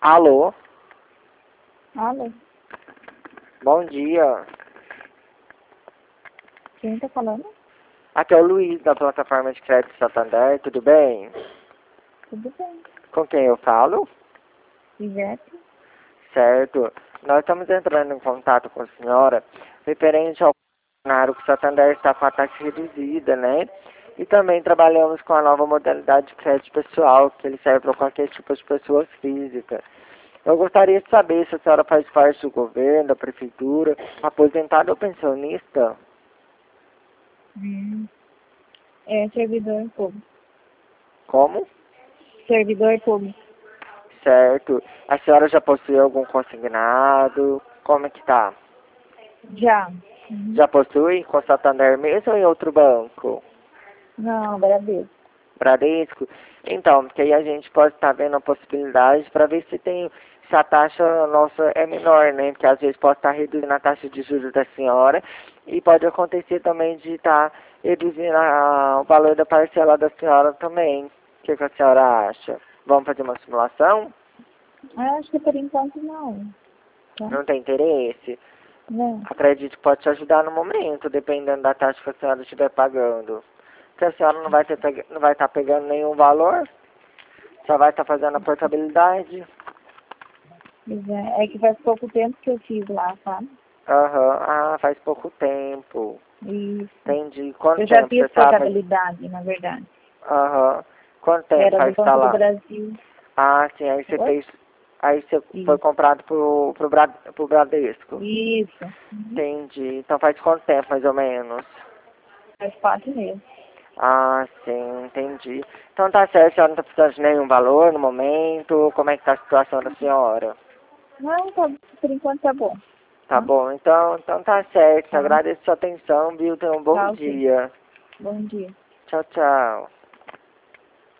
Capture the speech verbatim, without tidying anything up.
Alô? Alô, Bom dia. quem tá falando? Aqui é o Luiz, da plataforma de crédito Santander, tudo bem? Tudo bem. Com quem eu falo? Ivete? Certo. Nós estamos entrando em contato com a senhora referente ao cenário que o Santander está com a taxa reduzida, né? E também trabalhamos com a nova modalidade de crédito pessoal, que ele serve para qualquer tipo de pessoa física. Eu gostaria de saber se a senhora faz parte do governo, da prefeitura, aposentada ou pensionista? Hum. É servidor público. Como? Servidor público. Certo. A senhora já possui algum consignado? Como é que tá? Já. Uhum. Já possui com Santander mesmo ou em outro banco? Não, agradeço. Bradesco? Então, porque aí a gente pode estar vendo a possibilidade para ver se tem, se a taxa nossa é menor, né? Porque às vezes pode estar reduzindo a taxa de juros da senhora e pode acontecer também de estar reduzindo a, o valor da parcela da senhora também. O que, que a senhora acha? Vamos fazer uma simulação? Ah, acho que por enquanto não. Tá? Não tem interesse? Não. Acredito que pode te ajudar no momento, dependendo da taxa que a senhora estiver pagando. Se a senhora não vai ter, pega- não vai estar pegando nenhum valor, só vai estar fazendo a portabilidade. Pois é, é que faz pouco tempo que eu fiz lá, sabe? Aham, ah, faz pouco tempo. Isso. Entendi. Quanto Eu já tempo fiz você sabe? portabilidade, na verdade. Aham. Quanto tempo Era do faz que tá Banco do lá? Brasil. Ah, sim, aí você Oi? fez. Aí você foi Isso. comprado pro, pro, Bra, pro Bradesco. Isso. Uhum. Entendi. Então faz quanto tempo, mais ou menos? Faz quatro meses. Ah, sim, entendi. Então tá certo, a senhora não tá precisando de nenhum valor no momento. Como é que tá a situação da senhora? Não, tá, por enquanto tá bom. Tá Tá? bom, então, então tá certo. Tá. Agradeço a sua atenção, viu? Tenha um bom Tá, ok. dia. Bom dia. Tchau, tchau.